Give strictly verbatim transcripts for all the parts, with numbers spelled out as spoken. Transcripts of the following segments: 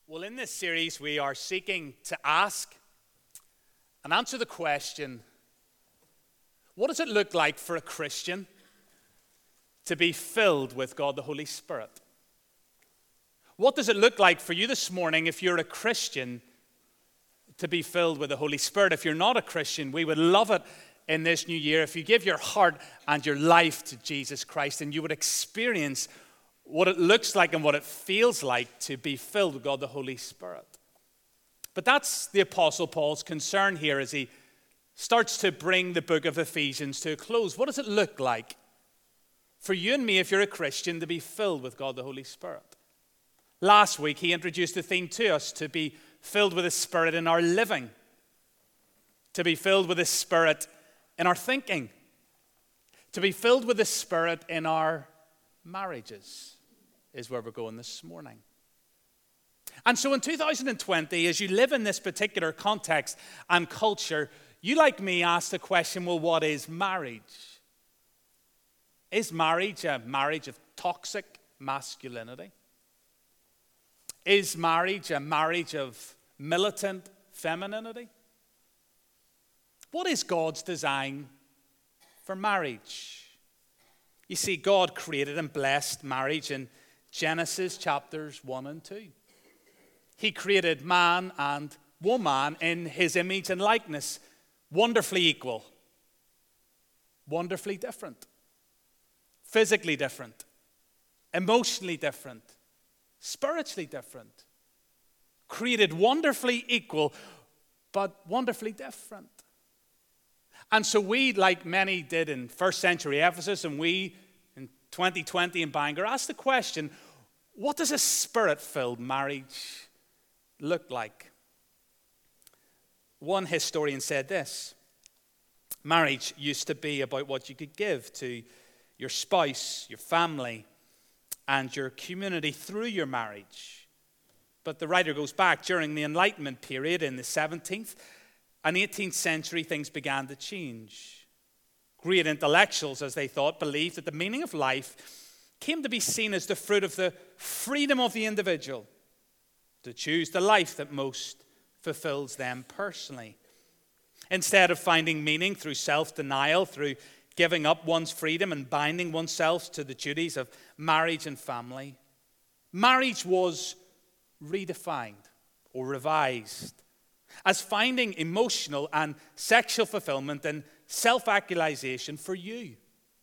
Well, in this series, we are seeking to ask and answer the question, what does it look like for a Christian to be filled with God the Holy Spirit? What does it look like for you this morning if you're a Christian to be filled with the Holy Spirit? If you're not a Christian, we would love it in this new year if you give your heart and your life to Jesus Christ and you would experience what it looks like and what it feels like to be filled with God the Holy Spirit. But that's the Apostle Paul's concern here as he starts to bring the book of Ephesians to a close. What does it look like for you and me, if you're a Christian, to be filled with God the Holy Spirit? Last week, he introduced the theme to us to be filled with the Spirit in our living, to be filled with the Spirit in our thinking, to be filled with the Spirit in our marriages, is where we're going this morning. And so in two thousand twenty, as you live in this particular context and culture, you, like me, ask the question, well, what is marriage? Is marriage a marriage of toxic masculinity? Is marriage a marriage of militant femininity? What is God's design for marriage? You see, God created and blessed marriage in Genesis chapters one and two. He created man and woman in his image and likeness, wonderfully equal, wonderfully different, physically different, emotionally different, spiritually different, created wonderfully equal, but wonderfully different. And so we, like many did in first century Ephesus, and we in twenty twenty in Bangor, asked the question, what does a spirit-filled marriage look like? One historian said this: marriage used to be about what you could give to your spouse, your family, and your community through your marriage. But the writer goes back during the Enlightenment period in the seventeenth and eighteenth century, things began to change. Great intellectuals, as they thought, believed that the meaning of life came to be seen as the fruit of the freedom of the individual to choose the life that most fulfills them personally. Instead of finding meaning through self-denial, through giving up one's freedom and binding oneself to the duties of marriage and family, marriage was redefined or revised as finding emotional and sexual fulfillment and self-actualization for you.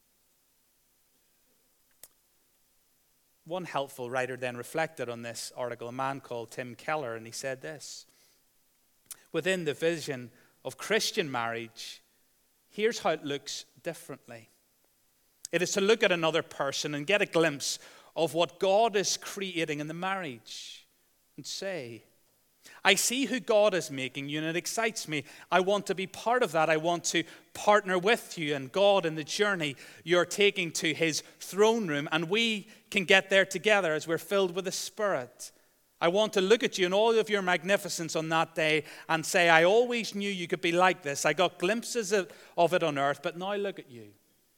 One helpful writer then reflected on this article, a man called Tim Keller, and he said this: within the vision of Christian marriage, here's how it looks differently. It is to look at another person and get a glimpse of what God is creating in the marriage and say, I see who God is making you and it excites me. I want to be part of that. I want to partner with you and God in the journey you're taking to his throne room, and we can get there together as we're filled with the Spirit. I want to look at you in all of your magnificence on that day and say, I always knew you could be like this. I got glimpses of it on earth, but now look at you.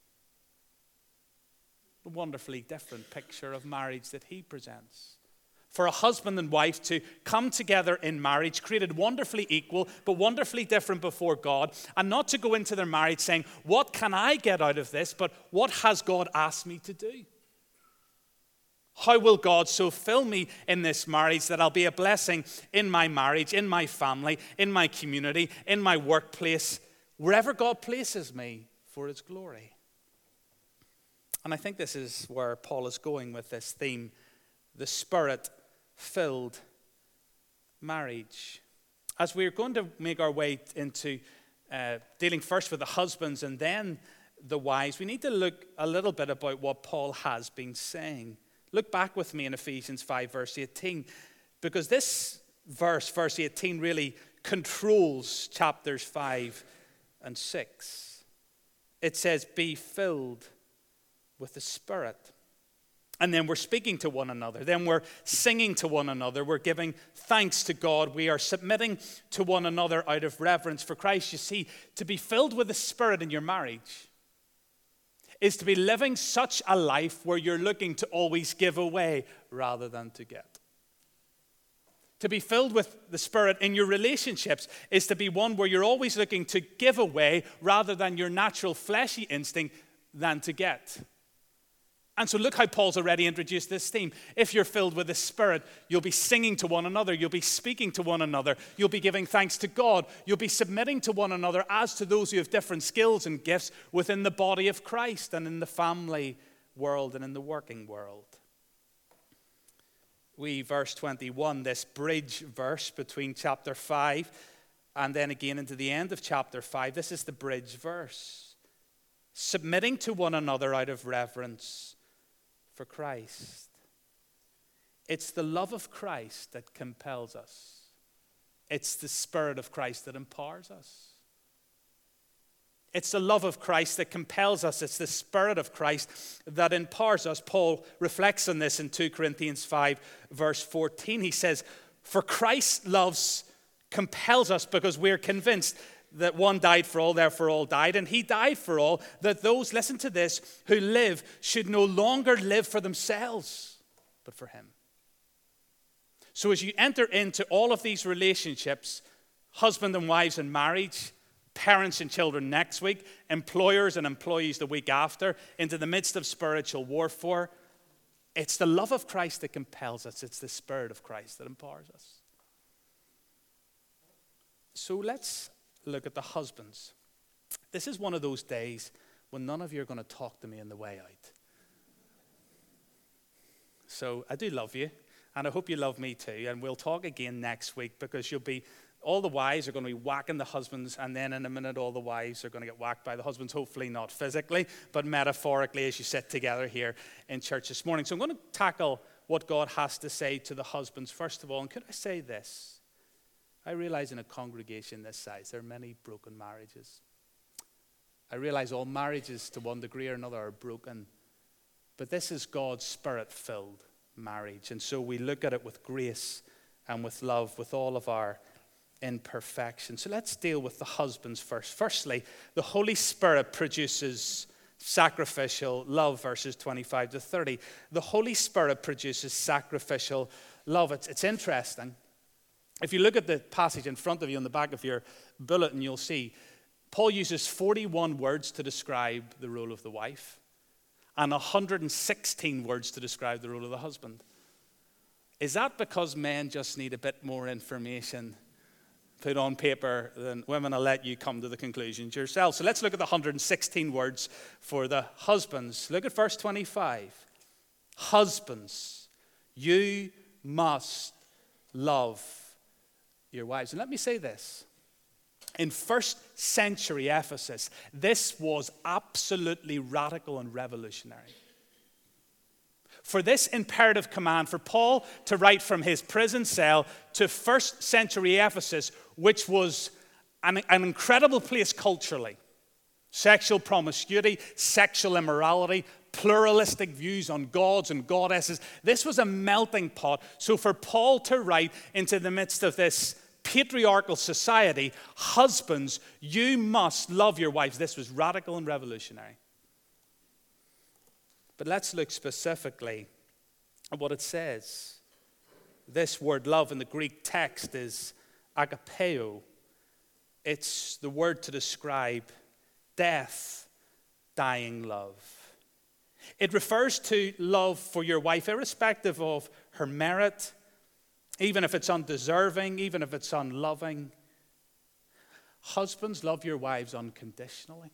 A wonderfully different picture of marriage that he presents. For a husband and wife to come together in marriage, created wonderfully equal, but wonderfully different before God, and not to go into their marriage saying, what can I get out of this, but what has God asked me to do? How will God so fill me in this marriage that I'll be a blessing in my marriage, in my family, in my community, in my workplace, wherever God places me for his glory? And I think this is where Paul is going with this theme, the Spirit-filled marriage. As we're going to make our way into uh, dealing first with the husbands and then the wives, we need to look a little bit about what Paul has been saying. Look back with me in Ephesians five, verse eighteen, because this verse, verse eighteen, really controls chapters five and six. It says, be filled with the Spirit. And then we're speaking to one another. Then we're singing to one another. We're giving thanks to God. We are submitting to one another out of reverence for Christ. You see, to be filled with the Spirit in your marriage is to be living such a life where you're looking to always give away rather than to get. To be filled with the Spirit in your relationships is to be one where you're always looking to give away rather than your natural fleshy instinct than to get. And so look how Paul's already introduced this theme. If you're filled with the Spirit, you'll be singing to one another. You'll be speaking to one another. You'll be giving thanks to God. You'll be submitting to one another as to those who have different skills and gifts within the body of Christ and in the family world and in the working world. We, verse twenty-one, this bridge verse between chapter five and then again into the end of chapter five, this is the bridge verse. Submitting to one another out of reverence for Christ. It's the love of Christ that compels us. It's the Spirit of Christ that empowers us. It's the love of Christ that compels us. It's the Spirit of Christ that empowers us. Paul reflects on this in two Corinthians five, verse fourteen. He says, "For Christ's love compels us because we're convinced that one died for all, therefore all died. And he died for all, that those," listen to this, "who live should no longer live for themselves, but for him." So as you enter into all of these relationships, husband and wives and marriage, parents and children next week, employers and employees the week after, into the midst of spiritual warfare, it's the love of Christ that compels us. It's the Spirit of Christ that empowers us. So let's look at the husbands. This is one of those days when none of you are going to talk to me on the way out. So I do love you, and I hope you love me too. And we'll talk again next week because you'll be, all the wives are going to be whacking the husbands, and then in a minute all the wives are going to get whacked by the husbands, hopefully not physically, but metaphorically as you sit together here in church this morning. So I'm going to tackle what God has to say to the husbands first of all. And could I say this? I realize in a congregation this size, there are many broken marriages. I realize all marriages to one degree or another are broken. But this is God's Spirit-filled marriage. And so we look at it with grace and with love, with all of our imperfection. So let's deal with the husbands first. Firstly, the Holy Spirit produces sacrificial love, verses twenty-five to thirty. The Holy Spirit produces sacrificial love. It's, it's interesting. If you look at the passage in front of you on the back of your bulletin, you'll see Paul uses forty-one words to describe the role of the wife and one hundred sixteen words to describe the role of the husband. Is that because men just need a bit more information put on paper than women? I'll let you come to the conclusions yourself. So let's look at the one hundred sixteen words for the husbands. Look at verse twenty-five. Husbands, you must love your wives. And let me say this. In first century Ephesus, this was absolutely radical and revolutionary. For this imperative command, for Paul to write from his prison cell to first century Ephesus, which was an, an incredible place culturally, sexual promiscuity, sexual immorality, pluralistic views on gods and goddesses. This was a melting pot. So for Paul to write into the midst of this patriarchal society, husbands, you must love your wives. This was radical and revolutionary. But let's look specifically at what it says. This word love in the Greek text is agapeo. It's the word to describe death, dying love. It refers to love for your wife, irrespective of her merit, even if it's undeserving, even if it's unloving. Husbands, love your wives unconditionally.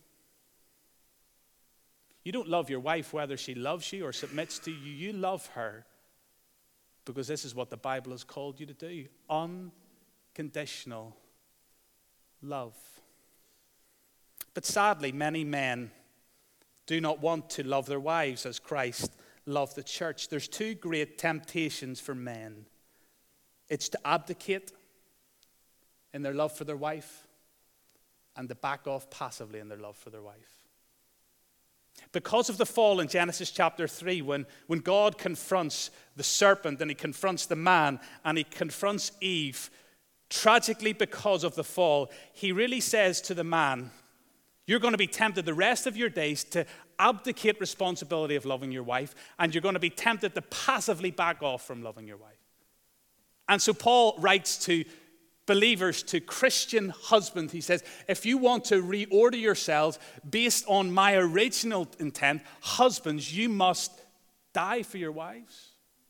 You don't love your wife whether she loves you or submits to you. You love her because this is what the Bible has called you to do. Unconditional love. But sadly, many men do not want to love their wives as Christ loved the church. There's two great temptations for men. It's to abdicate in their love for their wife and to back off passively in their love for their wife. Because of the fall in Genesis chapter three, when, when God confronts the serpent and he confronts the man and he confronts Eve, tragically because of the fall, he really says to the man, you're going to be tempted the rest of your days to abdicate responsibility of loving your wife, and you're going to be tempted to passively back off from loving your wife. And so Paul writes to believers, to Christian husbands. He says, if you want to reorder yourselves based on my original intent, husbands, you must die for your wives.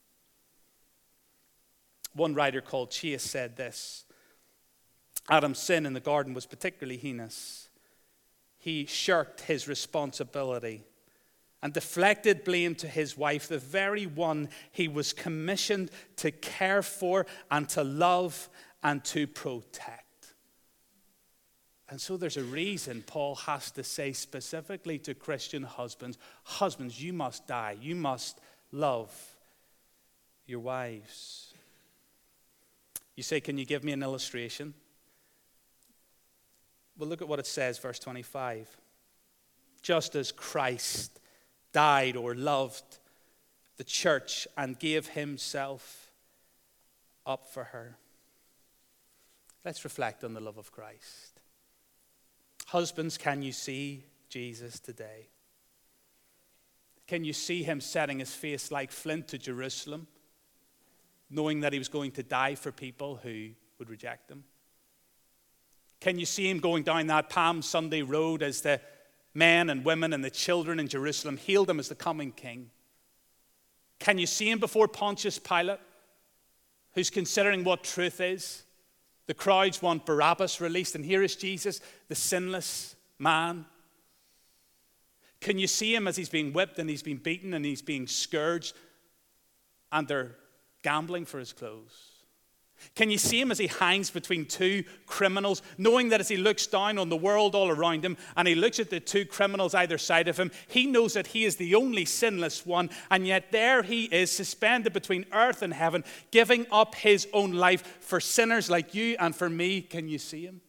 One writer called Chase said this: Adam's sin in the garden was particularly heinous. He shirked his responsibility and deflected blame to his wife, the very one he was commissioned to care for and to love and to protect. And so there's a reason Paul has to say specifically to Christian husbands, husbands, you must die. You must love your wives. You say, can you give me an illustration? Well, look at what it says, verse twenty-five. Just as Christ died or loved the church and gave himself up for her. Let's reflect on the love of Christ. Husbands, can you see Jesus today? Can you see him setting his face like flint to Jerusalem, knowing that he was going to die for people who would reject him? Can you see him going down that Palm Sunday road as the men and women and the children in Jerusalem hailed him as the coming king? Can you see him before Pontius Pilate, who's considering what truth is? The crowds want Barabbas released, and here is Jesus, the sinless man. Can you see him as he's being whipped and he's been beaten and he's being scourged and they're gambling for his clothes? Can you see him as he hangs between two criminals, knowing that as he looks down on the world all around him and he looks at the two criminals either side of him, he knows that he is the only sinless one, and yet there he is suspended between earth and heaven, giving up his own life for sinners like you and for me. Can you see him?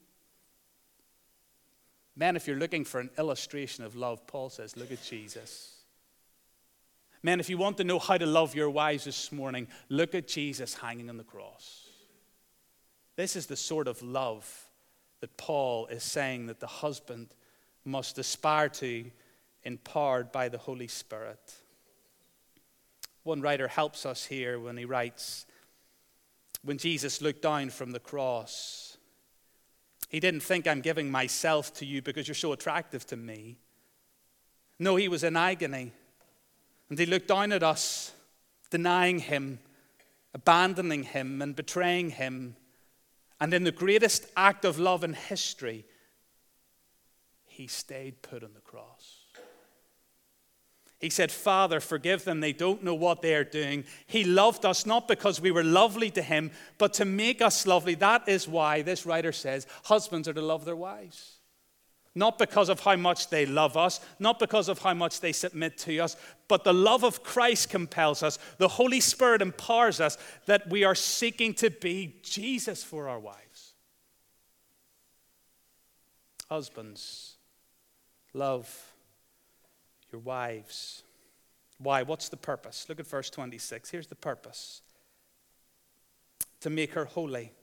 Men, if you're looking for an illustration of love, Paul says, look at Jesus. Men, if you want to know how to love your wives this morning, look at Jesus hanging on the cross. This is the sort of love that Paul is saying that the husband must aspire to, empowered by the Holy Spirit. One writer helps us here when he writes, when Jesus looked down from the cross, he didn't think, I'm giving myself to you because you're so attractive to me. No, he was in agony. And he looked down at us, denying him, abandoning him, and betraying him. And in the greatest act of love in history, he stayed put on the cross. He said, Father, forgive them. They don't know what they are doing. He loved us not because we were lovely to him, but to make us lovely. That is why this writer says husbands are to love their wives. Not because of how much they love us, not because of how much they submit to us, but the love of Christ compels us. The Holy Spirit empowers us that we are seeking to be Jesus for our wives. Husbands, love your wives. Why? What's the purpose? Look at verse twenty-six. Here's the purpose. To make her holy.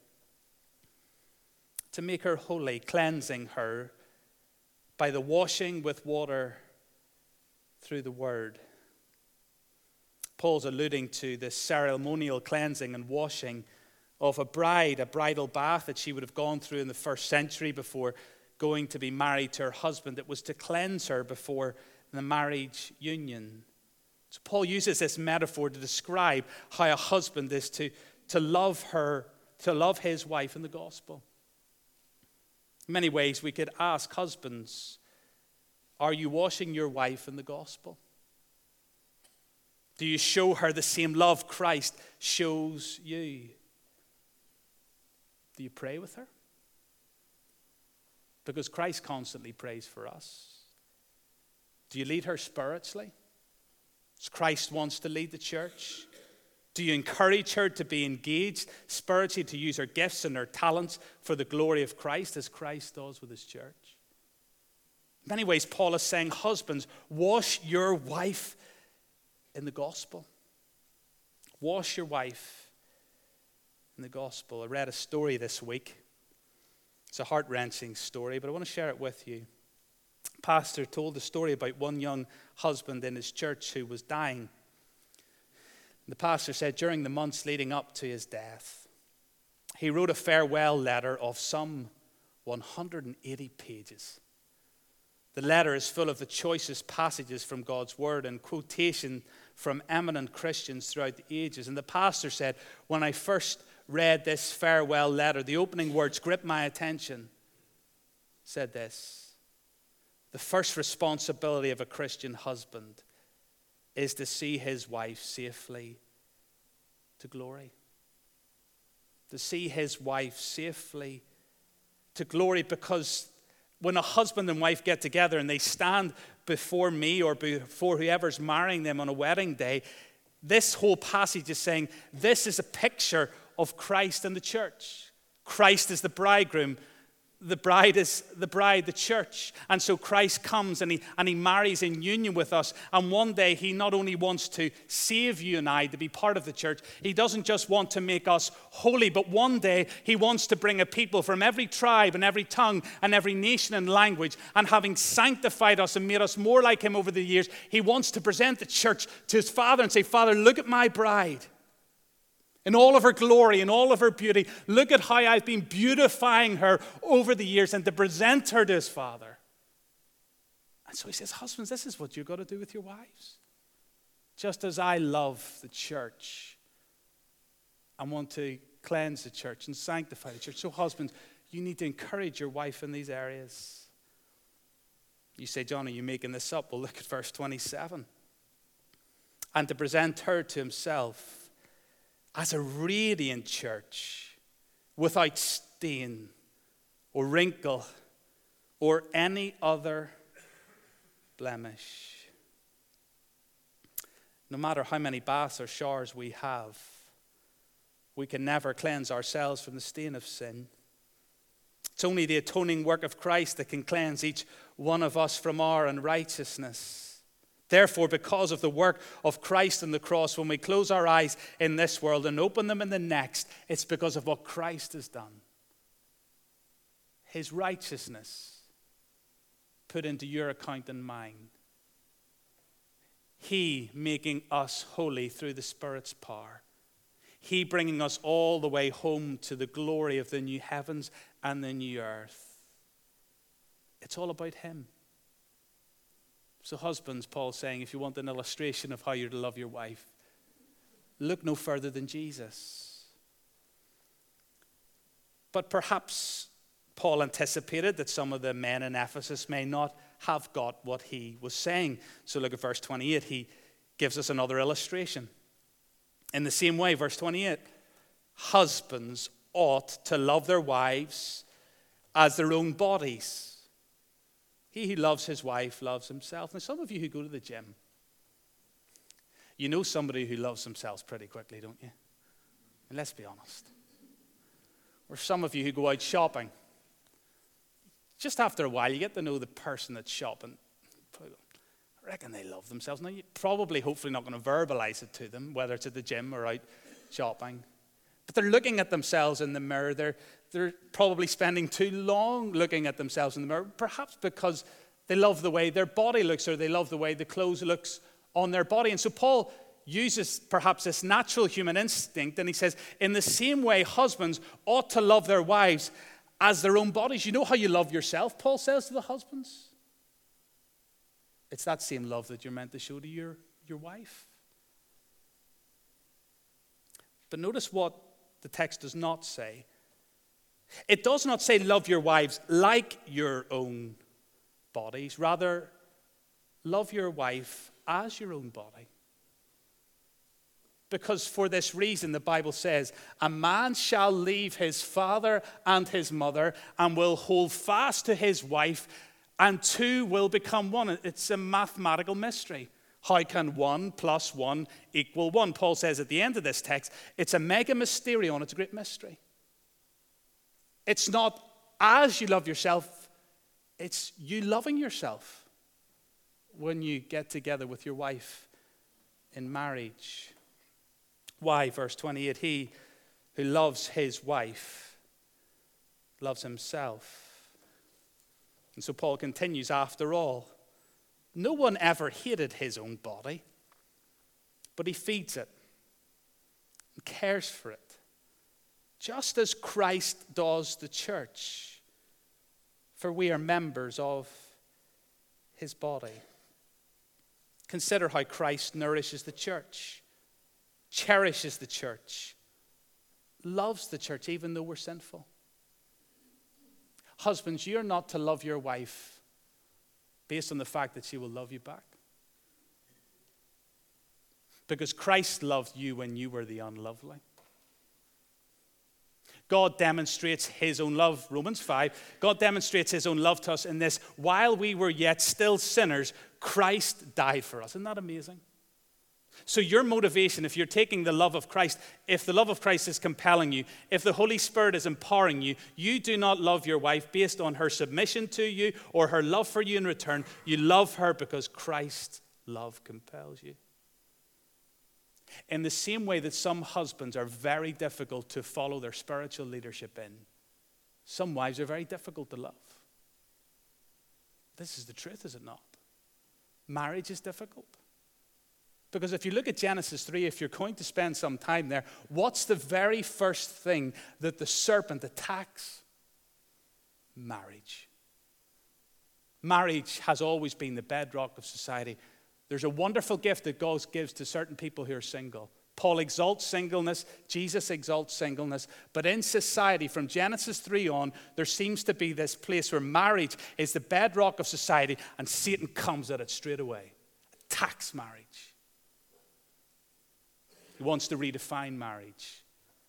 To make her holy, cleansing her by the washing with water through the word. Paul's alluding to this ceremonial cleansing and washing of a bride, a bridal bath that she would have gone through in the first century before going to be married to her husband. It was to cleanse her before the marriage union. So Paul uses this metaphor to describe how a husband is to, to love her, to love his wife in the gospel. In many ways, we could ask husbands, are you washing your wife in the gospel? Do you show her the same love Christ shows you? Do you pray with her? Because Christ constantly prays for us. Do you lead her spiritually, as Christ wants to lead the church? Do you encourage her to be engaged spiritually, to use her gifts and her talents for the glory of Christ, as Christ does with his church? In many ways, Paul is saying, husbands, wash your wife in the gospel. Wash your wife in the gospel. I read a story this week. It's a heart-wrenching story, but I want to share it with you. A pastor told a story about one young husband in his church who was dying. The pastor said during the months leading up to his death, he wrote a farewell letter of some one hundred eighty pages. The letter is full of the choicest passages from God's word and quotation from eminent Christians throughout the ages. And the pastor said, when I first read this farewell letter, the opening words gripped my attention. Said this: the first responsibility of a Christian husband is to see his wife safely to glory. To see his wife safely to glory, because when a husband and wife get together and they stand before me or before whoever's marrying them on a wedding day, this whole passage is saying this is a picture of Christ and the church. Christ is the bridegroom. The bride is the bride, the church. And so Christ comes and he, and he marries in union with us. And one day he not only wants to save you and I to be part of the church, he doesn't just want to make us holy, but one day he wants to bring a people from every tribe and every tongue and every nation and language. And having sanctified us and made us more like him over the years, he wants to present the church to his Father and say, Father, look at my bride. In all of her glory, in all of her beauty, look at how I've been beautifying her over the years, and to present her to his Father. And so he says, husbands, this is what you've got to do with your wives. Just as I love the church and want to cleanse the church and sanctify the church. So husbands, you need to encourage your wife in these areas. You say, John, are you making this up? Well, look at verse twenty-seven. And to present her to himself as a radiant church, without stain or wrinkle or any other blemish. No matter how many baths or showers we have, we can never cleanse ourselves from the stain of sin. It's only the atoning work of Christ that can cleanse each one of us from our unrighteousness. Therefore, because of the work of Christ on the cross, when we close our eyes in this world and open them in the next, it's because of what Christ has done. His righteousness put into your account and mine. He making us holy through the Spirit's power. He bringing us all the way home to the glory of the new heavens and the new earth. It's all about him. So husbands, Paul's saying, if you want an illustration of how you're to love your wife, look no further than Jesus. But perhaps Paul anticipated that some of the men in Ephesus may not have got what he was saying. So look at verse twenty-eight. He gives us another illustration. In the same way, verse twenty-eight, husbands ought to love their wives as their own bodies. He who loves his wife loves himself. Now, some of you who go to the gym, you know somebody who loves themselves pretty quickly, don't you? And let's be honest. Or some of you who go out shopping, just after a while, you get to know the person that's shopping. I reckon they love themselves. Now, you're probably, hopefully not going to verbalize it to them, whether it's at the gym or out shopping. But they're looking at themselves in the mirror. They're, they're probably spending too long looking at themselves in the mirror, perhaps because they love the way their body looks, or they love the way the clothes looks on their body. And so Paul uses perhaps this natural human instinct, and he says, in the same way, husbands ought to love their wives as their own bodies. You know how you love yourself, Paul says to the husbands? It's that same love that you're meant to show to your, your wife. But notice what the text does not say. It does not say love your wives like your own bodies. Rather, love your wife as your own body. Because for this reason, the Bible says, a man shall leave his father and his mother and will hold fast to his wife, and two will become one. It's a mathematical mystery. How can one plus one equal one? Paul says at the end of this text, it's a mega mysterion, it's a great mystery. It's not as you love yourself, it's you loving yourself when you get together with your wife in marriage. Why? Verse twenty-eight, he who loves his wife loves himself. And so Paul continues, after all, no one ever hated his own body, but he feeds it and cares for it, just as Christ does the church, for we are members of his body. Consider how Christ nourishes the church, cherishes the church, loves the church even though we're sinful. Husbands, you're not to love your wife based on the fact that she will love you back. Because Christ loved you when you were the unlovely. God demonstrates his own love, Romans five, God demonstrates his own love to us in this: while we were yet still sinners, Christ died for us. Isn't that amazing? So your motivation, if you're taking the love of Christ, if the love of Christ is compelling you, if the Holy Spirit is empowering you, you do not love your wife based on her submission to you or her love for you in return. You love her because Christ's love compels you. In the same way that some husbands are very difficult to follow their spiritual leadership in, some wives are very difficult to love. This is the truth, is it not? Marriage is difficult. Because if you look at Genesis three, if you're going to spend some time there, what's the very first thing that the serpent attacks? Marriage. Marriage has always been the bedrock of society. There's a wonderful gift that God gives to certain people who are single. Paul exalts singleness, Jesus exalts singleness, but in society from Genesis three on, there seems to be this place where marriage is the bedrock of society, and Satan comes at it straight away, attacks marriage. He wants to redefine marriage.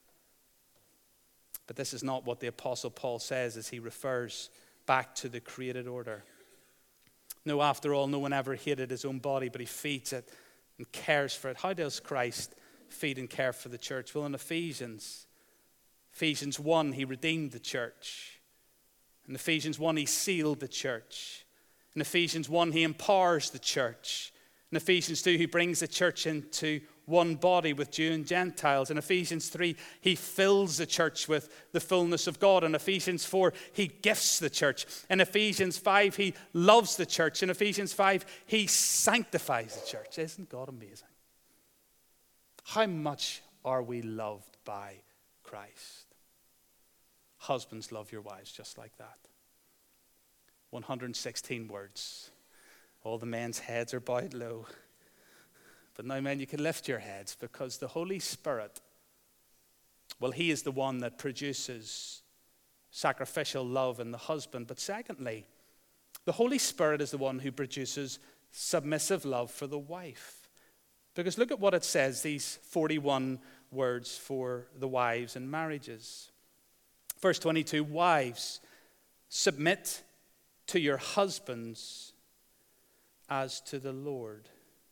But this is not what the Apostle Paul says as he refers back to the created order. No, after all, no one ever hated his own body, but he feeds it and cares for it. How does Christ feed and care for the church? Well, in Ephesians, Ephesians one, he redeemed the church. In Ephesians one, he sealed the church. In Ephesians one, he empowers the church. In Ephesians two, he brings the church into one body with Jew and Gentiles. In Ephesians three, he fills the church with the fullness of God. In Ephesians four, he gifts the church. In Ephesians five, he loves the church. In Ephesians five, he sanctifies the church. Isn't God amazing? How much are we loved by Christ? Husbands, love your wives just like that. one hundred sixteen words. All the men's heads are bowed low. But now, men, you can lift your heads, because the Holy Spirit, well, he is the one that produces sacrificial love in the husband. But secondly, the Holy Spirit is the one who produces submissive love for the wife. Because look at what it says, these forty-one words for the wives and marriages. Verse twenty-two, wives, submit to your husbands as to the Lord.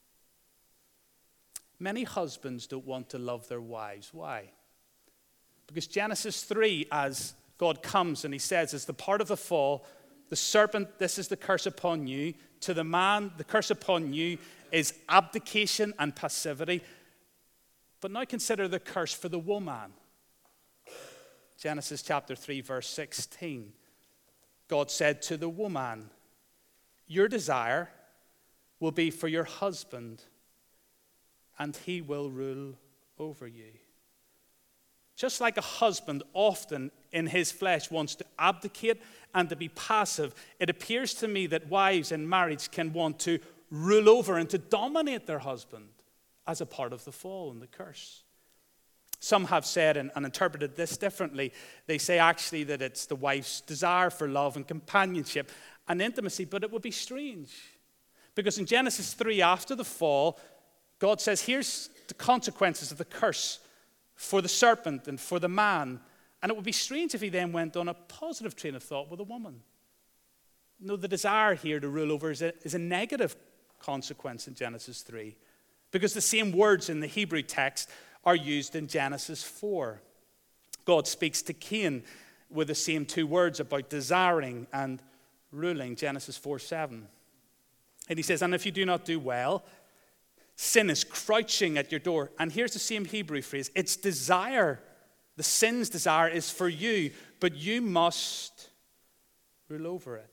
Many husbands don't want to love their wives. Why? Because Genesis three, as God comes and he says, as the part of the fall, the serpent, this is the curse upon you. To the man, the curse upon you is abdication and passivity. But now consider the curse for the woman. Genesis chapter three, verse sixteen. God said to the woman, your desire will be for your husband, and he will rule over you. Just like a husband often in his flesh wants to abdicate and to be passive, it appears to me that wives in marriage can want to rule over and to dominate their husband as a part of the fall and the curse. Some have said and, and interpreted this differently. They say actually that it's the wife's desire for love and companionship and intimacy, but it would be strange. Because in Genesis three, after the fall, God says, here's the consequences of the curse for the serpent and for the man. And it would be strange if he then went on a positive train of thought with a woman. No, the desire here to rule over is a, is a negative consequence in Genesis three. Because the same words in the Hebrew text are used in Genesis four. God speaks to Cain with the same two words about desiring and ruling, Genesis four seven. And he says, and if you do not do well, sin is crouching at your door. And here's the same Hebrew phrase. Its desire, the sin's desire is for you, but you must rule over it.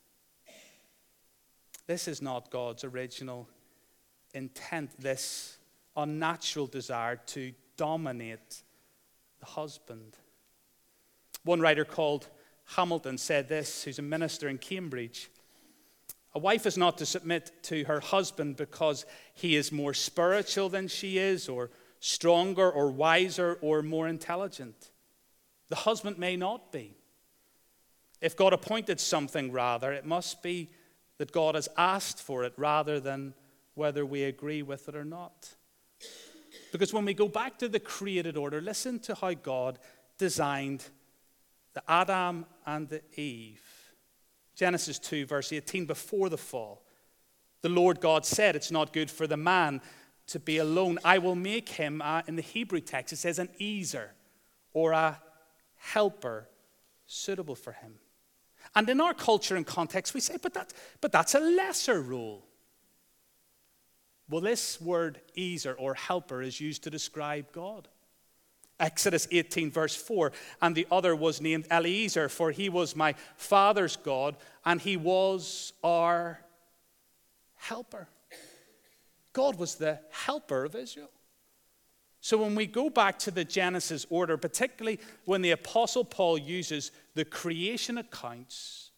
This is not God's original intent, this unnatural desire to dominate the husband. One writer called Hamilton said this, who's a minister in Cambridge: a wife is not to submit to her husband because he is more spiritual than she is, or stronger, or wiser, or more intelligent. The husband may not be. If God appointed something, rather, it must be that God has asked for it rather than whether we agree with it or not. Because when we go back to the created order, listen to how God designed the Adam and the Eve. Genesis two, verse eighteen, before the fall, the Lord God said, it's not good for the man to be alone. I will make him, uh, in the Hebrew text, it says an ezer, or a helper suitable for him. And in our culture and context, we say, but, that, but that's a lesser role. Well, this word ezer, or helper, is used to describe God. Exodus eighteen, verse four, and the other was named Eliezer, for he was my father's God, and he was our helper. God was the helper of Israel. So when we go back to the Genesis order, particularly when the Apostle Paul uses the creation accounts,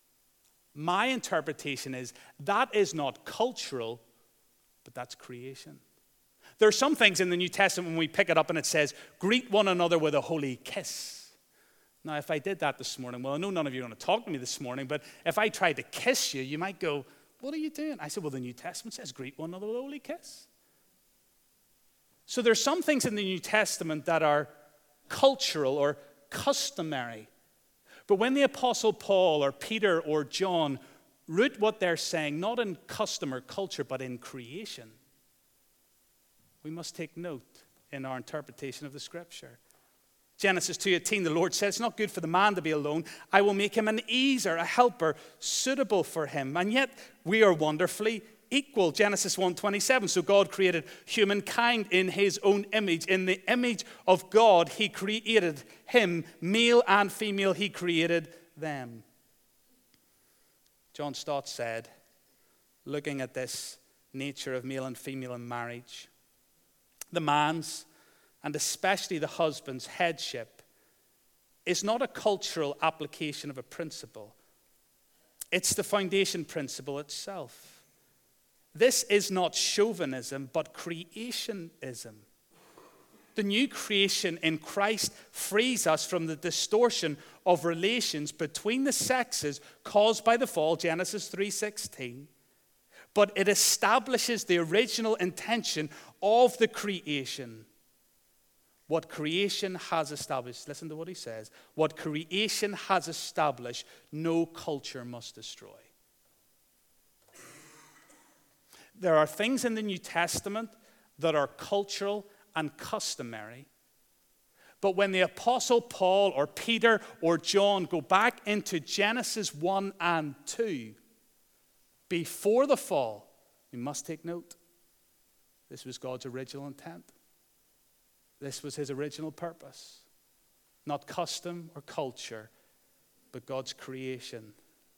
my interpretation is that is not cultural, but that's creation. There are some things in the New Testament when we pick it up and it says, greet one another with a holy kiss. Now, if I did that this morning, well, I know none of you are going to talk to me this morning, but if I tried to kiss you, you might go, what are you doing? I said, well, the New Testament says, greet one another with a holy kiss. So there's some things in the New Testament that are cultural or customary. But when the Apostle Paul or Peter or John root what they're saying, not in custom or culture, but in creation, we must take note in our interpretation of the Scripture. Genesis two eighteen, the Lord says, it's not good for the man to be alone. I will make him an ezer, a helper, suitable for him. And yet we are wonderfully equal. Genesis one twenty-seven, so God created humankind in his own image. In the image of God, he created him. Male and female, he created them. John Stott said, looking at this nature of male and female in marriage, the man's, and especially the husband's, headship is not a cultural application of a principle. It's the foundation principle itself. This is not chauvinism, but creationism. The new creation in Christ frees us from the distortion of relations between the sexes caused by the fall, Genesis three sixteen. But it establishes the original intention of the creation. What creation has established, listen to what he says, what creation has established, no culture must destroy. There are things in the New Testament that are cultural and customary. But when the Apostle Paul or Peter or John go back into Genesis one and two, before the fall, we must take note. This was God's original intent. This was his original purpose. Not custom or culture, but God's creation.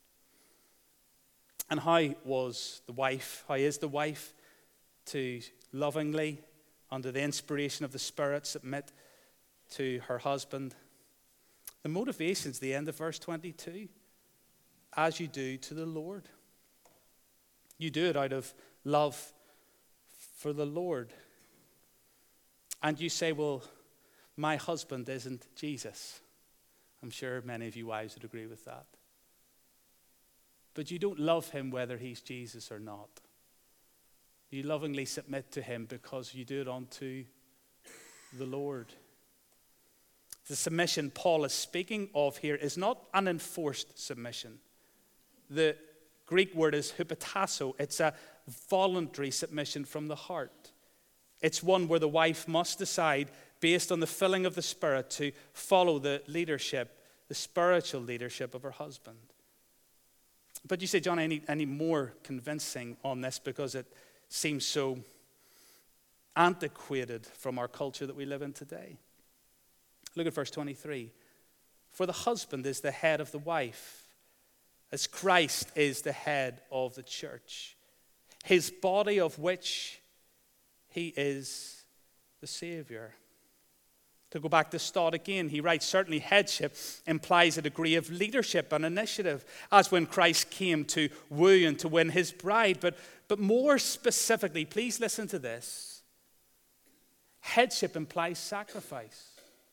And how was the wife, how is the wife to lovingly, under the inspiration of the Spirit, submit to her husband? The motivation is the end of verse twenty-two. As you do to the Lord. You do it out of love for the Lord. And you say, well, my husband isn't Jesus. I'm sure many of you wives would agree with that. But you don't love him whether he's Jesus or not. You lovingly submit to him because you do it unto the Lord. The submission Paul is speaking of here is not an enforced submission. The Greek word is hupotasso. It's a voluntary submission from the heart. It's one where the wife must decide, based on the filling of the Spirit, to follow the leadership, the spiritual leadership of her husband. But you say, John, I need, I need more convincing on this because it seems so antiquated from our culture that we live in today. Look at verse twenty-three. For the husband is the head of the wife, as Christ is the head of the church, his body of which he is the Savior. To go back to Stott again, he writes, certainly headship implies a degree of leadership and initiative, as when Christ came to woo and to win his bride. But, but more specifically, please listen to this. Headship implies sacrifice.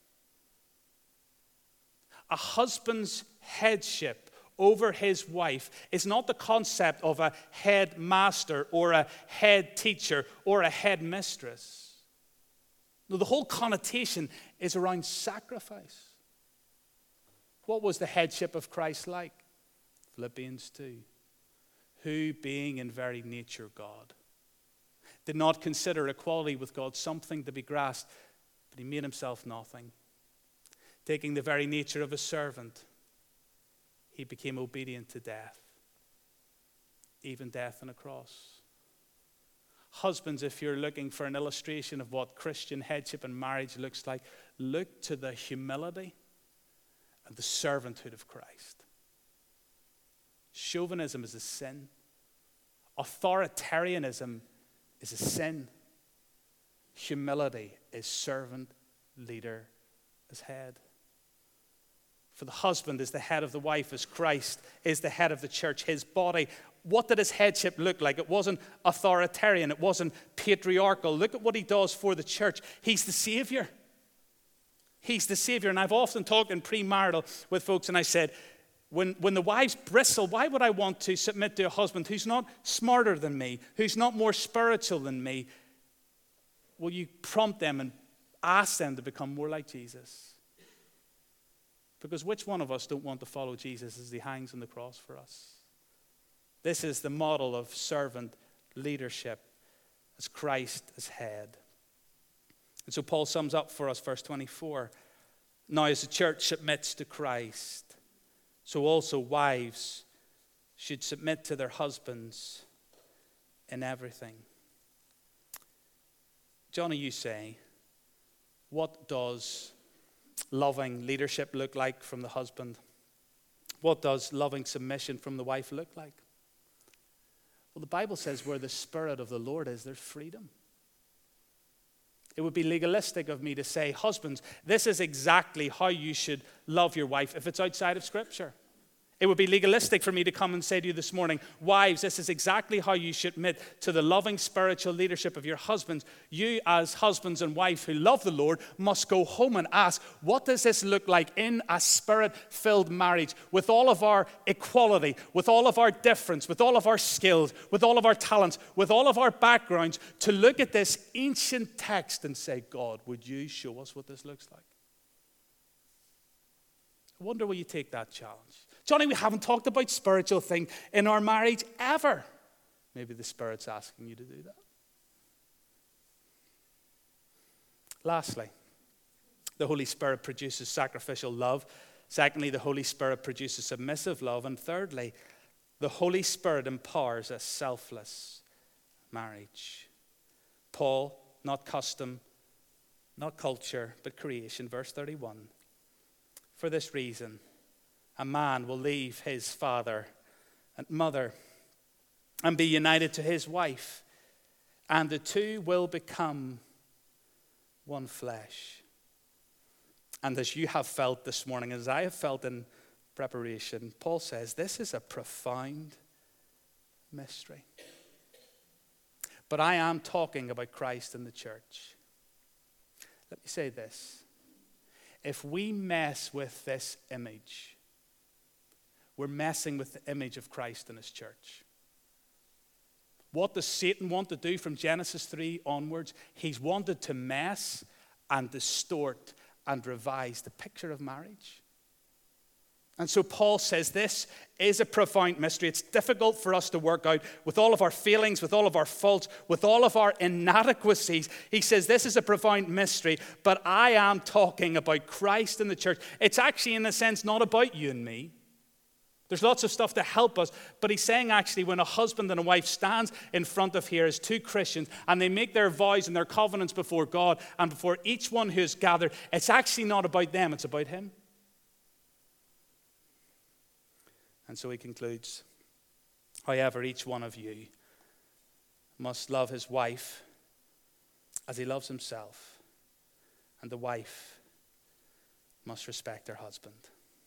A husband's headship over his wife is not the concept of a head master or a head teacher or a head mistress. No, the whole connotation is around sacrifice. What was the headship of Christ like? Philippians two. Who, being in very nature God, did not consider equality with God something to be grasped, but he made himself nothing. Taking the very nature of a servant, he became obedient to death, even death on a cross. Husbands, if you're looking for an illustration of what Christian headship and marriage looks like, look to the humility and the servanthood of Christ. Chauvinism is a sin. Authoritarianism is a sin. Humility is servant, leader as head. For the husband is the head of the wife, as Christ is the head of the church, his body. What did his headship look like? It wasn't authoritarian. It wasn't patriarchal. Look at what he does for the church. He's the Savior. He's the Savior. And I've often talked in premarital with folks, and I said, when, when the wives bristle, why would I want to submit to a husband who's not smarter than me, who's not more spiritual than me? Will you prompt them and ask them to become more like Jesus? Because which one of us don't want to follow Jesus as he hangs on the cross for us? This is the model of servant leadership as Christ as head. And so Paul sums up for us, verse twenty-four. Now as the church submits to Christ, so also wives should submit to their husbands in everything. Johnny, you say, what does loving leadership look like from the husband? What does loving submission from the wife look like? Well, the Bible says where the Spirit of the Lord is, there's freedom. It would be legalistic of me to say, husbands, this is exactly how you should love your wife if it's outside of Scripture. It would be legalistic for me to come and say to you this morning, wives, this is exactly how you should submit to the loving spiritual leadership of your husbands. You as husbands and wives who love the Lord must go home and ask, what does this look like in a Spirit-filled marriage with all of our equality, with all of our difference, with all of our skills, with all of our talents, with all of our backgrounds, to look at this ancient text and say, God, would you show us what this looks like? I wonder will you take that challenge? Johnny, we haven't talked about spiritual things in our marriage ever. Maybe the Spirit's asking you to do that. Lastly, the Holy Spirit produces sacrificial love. Secondly, the Holy Spirit produces submissive love. And thirdly, the Holy Spirit empowers a selfless marriage. Paul, not custom, not culture, but creation. Verse thirty-one. For this reason, a man will leave his father and mother and be united to his wife, and the two will become one flesh. And as you have felt this morning, as I have felt in preparation, Paul says this is a profound mystery. But I am talking about Christ and the church. Let me say this. If we mess with this image, we're messing with the image of Christ and his church. What does Satan want to do from Genesis three onwards? He's wanted to mess and distort and revise the picture of marriage. And so Paul says this is a profound mystery. It's difficult for us to work out with all of our feelings, with all of our faults, with all of our inadequacies. He says this is a profound mystery, but I am talking about Christ and the church. It's actually, in a sense, not about you and me. There's lots of stuff to help us, but he's saying actually when a husband and a wife stands in front of here as two Christians and they make their vows and their covenants before God and before each one who is gathered, it's actually not about them, it's about him. And so he concludes, however, each one of you must love his wife as he loves himself, and the wife must respect her husband.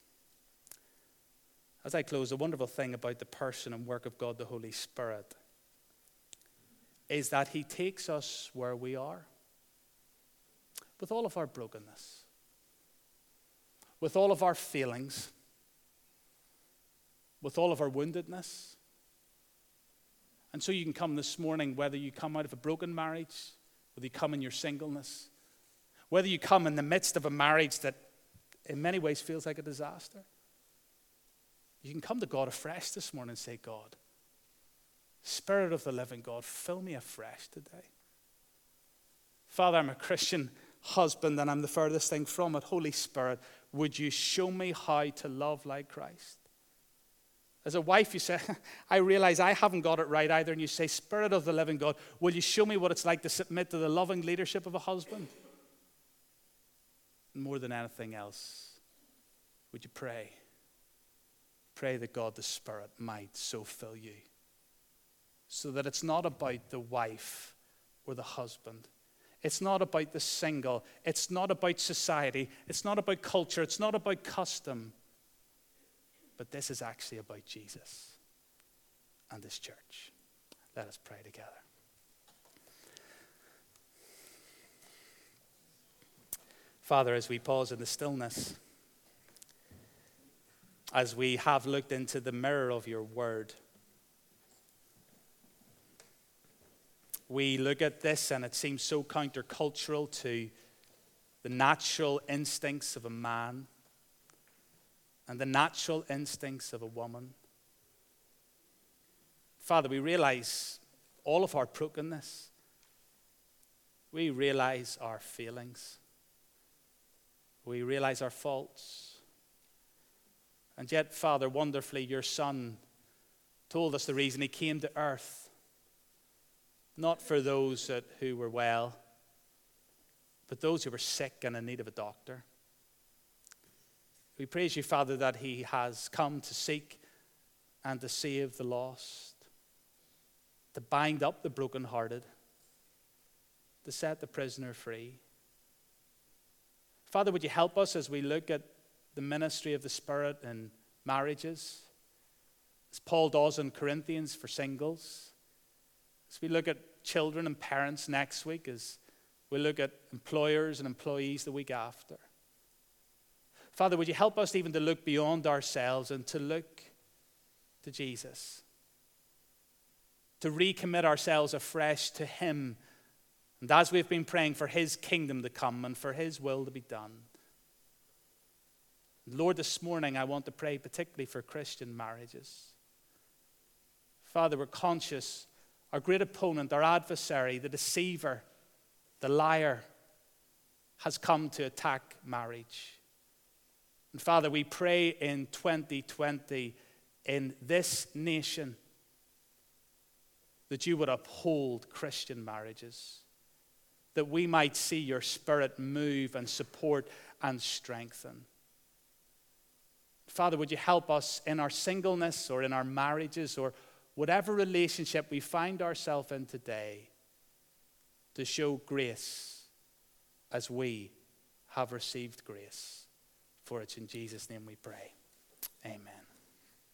As I close, the wonderful thing about the person and work of God, the Holy Spirit, is that he takes us where we are, with all of our brokenness, with all of our feelings, with all of our woundedness. And so you can come this morning, whether you come out of a broken marriage, whether you come in your singleness, whether you come in the midst of a marriage that in many ways feels like a disaster. You can come to God afresh this morning and say, God, Spirit of the living God, fill me afresh today. Father, I'm a Christian husband and I'm the furthest thing from it. Holy Spirit, would you show me how to love like Christ? As a wife, you say, I realize I haven't got it right either. And you say, Spirit of the living God, will you show me what it's like to submit to the loving leadership of a husband? And more than anything else, would you pray? Pray that God the Spirit might so fill you, so that it's not about the wife or the husband. It's not about the single. It's not about society. It's not about culture. It's not about custom. But this is actually about Jesus and his church. Let us pray together. Father, as we pause in the stillness, as we have looked into the mirror of your word, we look at this and it seems so countercultural to the natural instincts of a man and the natural instincts of a woman. Father, we realize all of our brokenness. We realize our feelings. We realize our faults. And yet, Father, wonderfully, your Son told us the reason he came to earth. Not for those that, who were well, but those who were sick and in need of a doctor. We praise you, Father, that he has come to seek and to save the lost, to bind up the brokenhearted, to set the prisoner free. Father, would you help us as we look at the ministry of the Spirit in marriages, as Paul does in Corinthians for singles, as we look at children and parents next week, as we look at employers and employees the week after. Father, would you help us even to look beyond ourselves and to look to Jesus, to recommit ourselves afresh to him, and as we've been praying for his kingdom to come and for his will to be done. Lord, this morning I want to pray particularly for Christian marriages. Father, we're conscious our great opponent, our adversary, the deceiver, the liar, has come to attack marriage. And Father, we pray in twenty twenty in this nation that you would uphold Christian marriages, that we might see your Spirit move and support and strengthen. Father, would you help us in our singleness or in our marriages or whatever relationship we find ourselves in today to show grace as we have received grace. For it's in Jesus' name we pray. Amen.